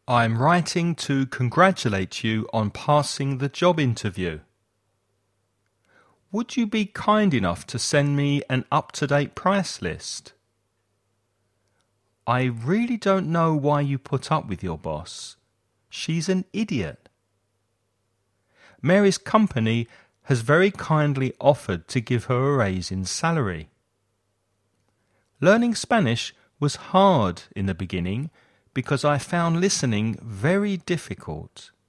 I'm writing to congratulate you on passing the job interview. Would you be kind enough to send me an up-to-date price list? I really don't know why you put up with your boss. She's an idiot. Mary's company has very kindly offered to give her a raise in salary. Learning Spanish was hard in the beginning because I found listening very difficult.